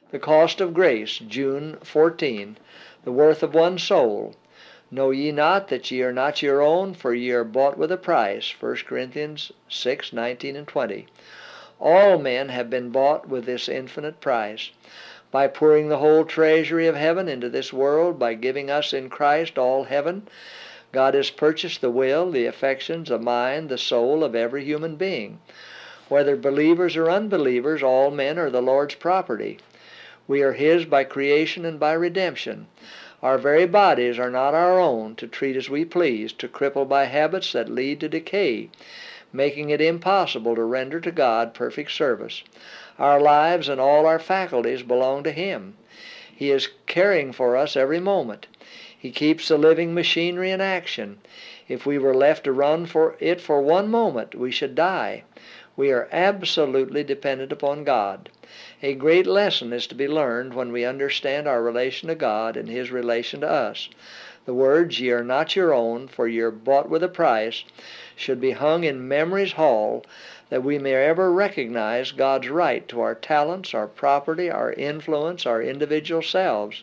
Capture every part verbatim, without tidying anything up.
The cost of grace, June fourteenth, the worth of one soul. Know ye not that ye are not your own, for ye are bought with a price, First Corinthians six, nineteen and twenty. All men have been bought with this infinite price. By pouring the whole treasury of heaven into this world, by giving us in Christ all heaven, God has purchased the will, the affections, the mind, the soul of every human being. Whether believers or unbelievers, all men are the Lord's property. We are His by creation and by redemption. Our very bodies are not our own to treat as we please, to cripple by habits that lead to decay, making it impossible to render to God perfect service. Our lives and all our faculties belong to Him. He is caring for us every moment. He keeps the living machinery in action. If we were left to run for it for one moment, we should die. We are absolutely dependent upon God. A great lesson is to be learned when we understand our relation to God and His relation to us. The words, "Ye are not your own, for ye are bought with a price," should be hung in memory's hall, that we may ever recognize God's right to our talents, our property, our influence, our individual selves.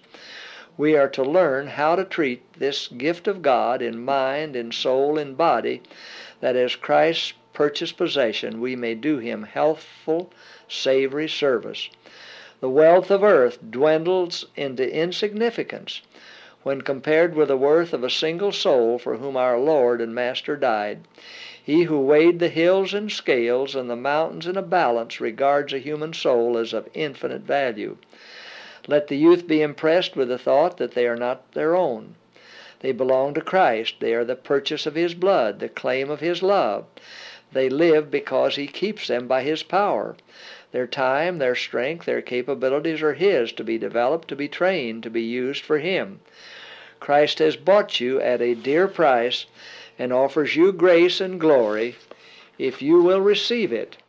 We are to learn how to treat this gift of God in mind, in soul, in body, that as Christ's purchased possession we may do Him healthful, savory service. The wealth of earth dwindles into insignificance when compared with the worth of a single soul for whom our Lord and Master died. He who weighed the hills in scales and the mountains in a balance regards a human soul as of infinite value. Let the youth be impressed with the thought that they are not their own. They belong to Christ. They are the purchase of His blood, the claim of His love. They live because He keeps them by His power. Their time, their strength, their capabilities are His, to be developed, to be trained, to be used for Him. Christ has bought you at a dear price and offers you grace and glory if you will receive it.